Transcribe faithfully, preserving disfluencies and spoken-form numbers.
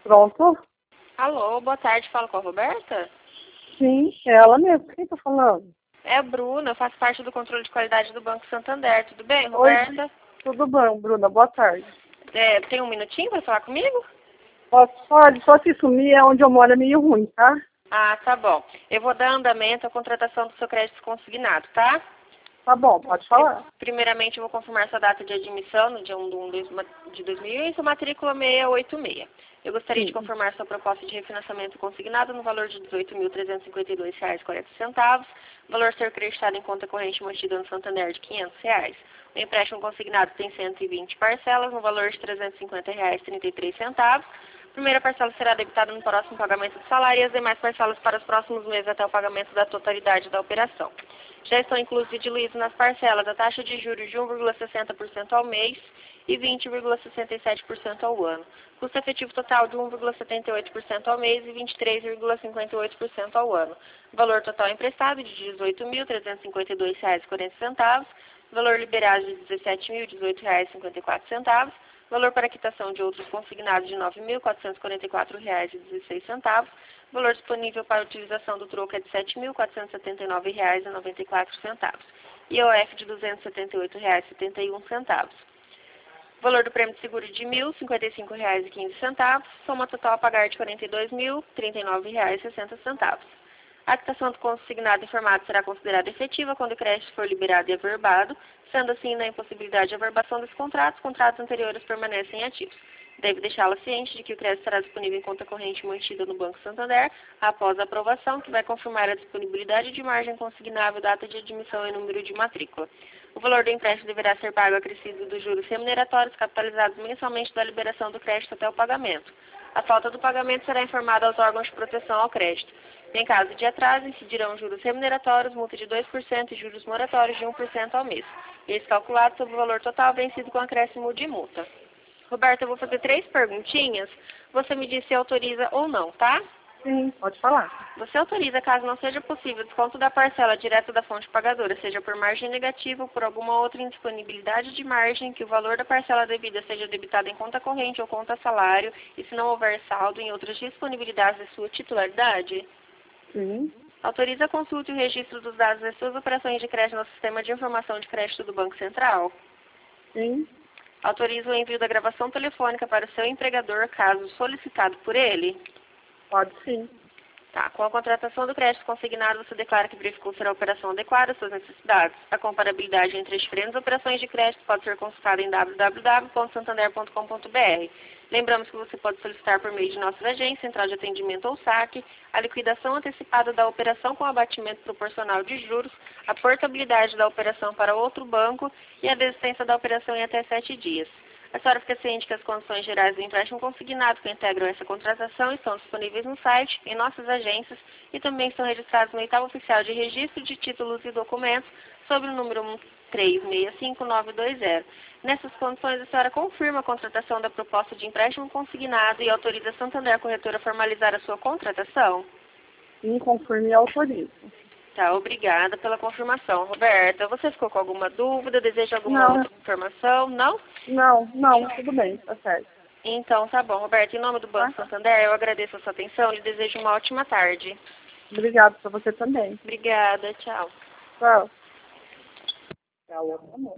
Pronto? Alô, boa tarde, falo com a Roberta? Sim, é ela mesmo. Quem tá falando? É a Bruna, eu faço parte do controle de qualidade do Banco Santander. Tudo bem, Oi, Roberta? tudo bem, Bruna? Boa tarde. É, tem um minutinho para falar comigo? Pode, pode, só se sumir é onde eu moro é meio ruim, tá? Ah, tá bom. Eu vou dar andamento à contratação do seu crédito consignado, tá? Tá bom, pode falar. Primeiramente, eu vou confirmar sua data de admissão no dia um de dois mil e um e sua matrícula seiscentos e oitenta e seis. Eu gostaria de Sim. confirmar sua proposta de refinanciamento consignado no valor de dezoito mil trezentos e cinquenta e dois reais e quarenta centavos, valor ser creditado em conta corrente mantida no Santander de quinhentos reais. O empréstimo consignado tem cento e vinte parcelas no valor de trezentos e cinquenta reais e trinta e três centavos. A primeira parcela será debitada no próximo pagamento do salário e as demais parcelas para os próximos meses até o pagamento da totalidade da operação. Já estão inclusos e diluídos nas parcelas a taxa de juros de um vírgula sessenta por cento ao mês e vinte vírgula sessenta e sete por cento ao ano. Custo efetivo total de um vírgula setenta e oito por cento ao mês e vinte e três vírgula cinquenta e oito por cento ao ano. Valor total emprestado de dezoito mil trezentos e cinquenta e dois reais e quarenta centavos. Valor liberado de dezessete mil dezoito reais e cinquenta e quatro centavos. Valor para quitação de outros consignados de nove mil quatrocentos e quarenta e quatro reais e dezesseis centavos. Valor disponível para utilização do troco é de sete mil quatrocentos e setenta e nove reais e noventa e quatro centavos. I O F de duzentos e setenta e oito reais e setenta e um centavos. Valor do prêmio de seguro de mil cinquenta e cinco reais e quinze centavos. Soma total a pagar de quarenta e dois mil trinta e nove reais e sessenta centavos. A quitação do consignado informado será considerada efetiva quando o crédito for liberado e averbado, sendo assim, na impossibilidade de averbação dos contratos, contratos anteriores permanecem ativos. Deve deixá-la ciente de que o crédito estará disponível em conta corrente mantida no Banco Santander após a aprovação, que vai confirmar a disponibilidade de margem consignável, data de admissão e número de matrícula. O valor do empréstimo deverá ser pago acrescido dos juros remuneratórios capitalizados mensalmente da liberação do crédito até o pagamento. A falta do pagamento será informada aos órgãos de proteção ao crédito. Em caso de atraso, incidirão juros remuneratórios, multa de dois por cento e juros moratórios de um por cento ao mês. Eles calculados sobre o valor total vencido com acréscimo de multa. Roberta, eu vou fazer três perguntinhas. Você me diz se autoriza ou não, tá? Sim, pode falar. Você autoriza, caso não seja possível, desconto da parcela direto da fonte pagadora, seja por margem negativa ou por alguma outra indisponibilidade de margem, que o valor da parcela devida seja debitado em conta corrente ou conta salário, e se não houver saldo em outras disponibilidades de sua titularidade? Sim. Autoriza a consulta e o registro dos dados das suas operações de crédito no Sistema de Informação de Crédito do Banco Central? Sim. Autoriza o envio da gravação telefônica para o seu empregador, caso solicitado por ele? Pode sim. Tá. Com a contratação do crédito consignado, você declara que verificou ser a operação adequada às suas necessidades. A comparabilidade entre as diferentes operações de crédito pode ser consultada em w w w ponto santander ponto com ponto b r. Lembramos que você pode solicitar por meio de nossas agências, central de atendimento ou saque, a liquidação antecipada da operação com abatimento proporcional de juros, a portabilidade da operação para outro banco e a desistência da operação em até sete dias. A senhora fica ciente que as condições gerais do empréstimo consignado que integram essa contratação estão disponíveis no site, em nossas agências e também estão registrados no Edital Oficial de Registro de Títulos e Documentos sobre o número um três seis cinco nove dois zero. Nessas condições, a senhora confirma a contratação da proposta de empréstimo consignado e autoriza a Santander Corretora a formalizar a sua contratação? Sim, conforme autorizo. Tá, obrigada pela confirmação. Roberta, você ficou com alguma dúvida? Deseja alguma Não. outra informação? Não? Não, não, tudo bem, tá certo. Então, tá bom. Roberta, em nome do Banco Tá? Santander, eu agradeço a sua atenção e desejo uma ótima tarde. Obrigado pra você também. Obrigada, tchau. Tchau. Tchau, amor.